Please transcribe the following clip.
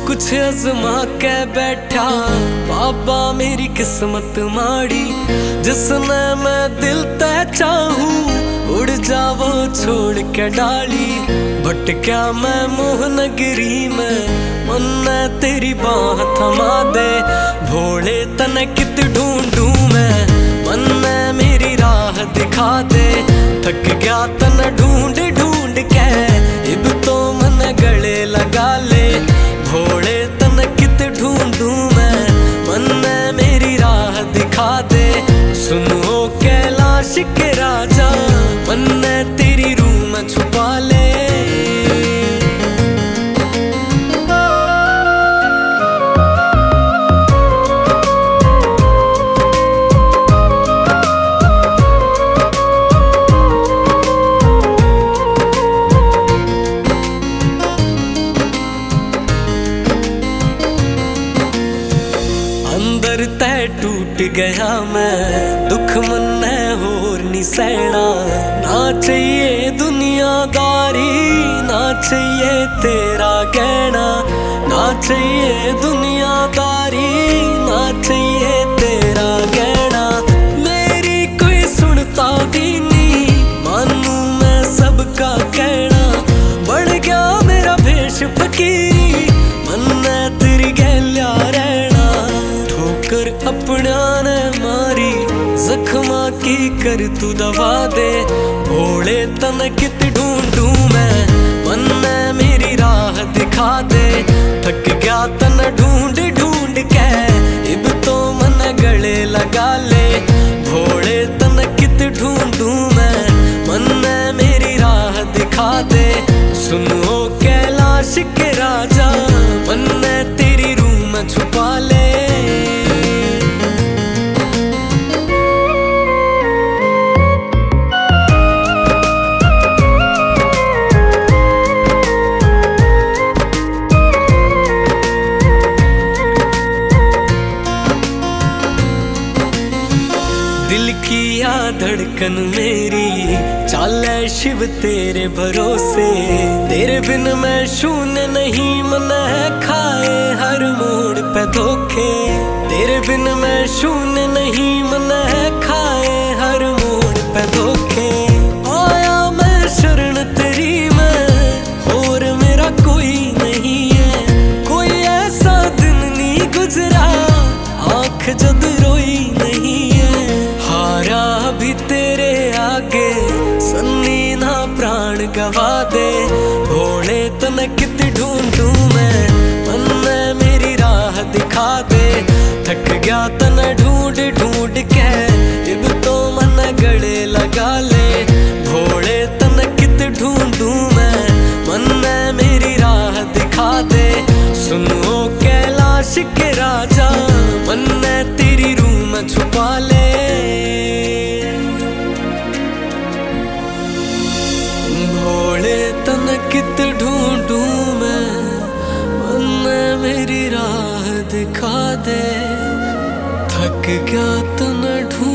कुछ अजमा के बैठा बाबा मेरी किस्मत माड़ी, जिसने मैं दिल तय चाहूं उड़ जावो छोड़ के डाली। भटक्या मैं मोह नगरी में, मन तेरी बाह थमा दे। भोले तने कित ढूंढूं मैं, मन मेरी राह दिखा दे। थक गया तन ढूंढ ढूंढ के, इब तो मन गले लगा ले। भोले तन कित ढूंढूं मैं, मन मेरी राह दिखा दे। सुनो कैलाश के राजा, मन तेरी रूह में छुपा ले। अंदर तय टूट गया मैं, दुख मन होर नहीं सहना। ना चाहिए दुनियादारी, ना चाहिए तेरा कहना। ना चाहिए दुनियादारी, ना चाहिए तेरा कहना। मेरी कोई सुनता भी नहीं, मानू मैं सबका कहना। बढ़ गया मेरा भेष फकीरी, मन तेरी गैल्या रहना। ठोकर अपना ने मारी, जख्मा की कर तू दवा दे। भोले तन कित ढूंढूं मैं, मन मेरी राह दिखा दे। थक गया तन ढूंढ ढूंढ के, इब तो मन गले लगा ले। भोले तन कित ढूंढूं मैं, मन मेरी राह दिखा दे। सुनो कैलाश के राजा, मन तेरी रूह में छुपा ले। दिल की या धड़कन मेरी चाले शिव तेरे भरोसे। तेरे बिन मैं शून्य नहीं, मन है खाए हर मोड़ पे धोखे। तेरे बिन मैं शून्य नहीं, मन है खाए हर मोड़ पे धोखे। आया मैं शरण तेरी में, और मेरा कोई नहीं है। कोई ऐसा दिन नहीं गुजरा, आँख जद रोई नहीं है। हारा भी तेरे आगे, सन्नी ना प्राण गवा दे। भोले तन कित ढूंढूं मैं, मन मेरी राह दिखा दे। थक गया तन ढूंढ ढूंढ के, इब तो मन गले लगा ले। भोले तन कित ढूंढूं मैं, मन मेरी राह दिखा दे। सुनो कैलाश के राजा, मन तेरी रूह में छुपा ले। भोले तन कित ढूंढूं मैं, मन मेरी राह दिखा दे। थक गया तन ढूंढ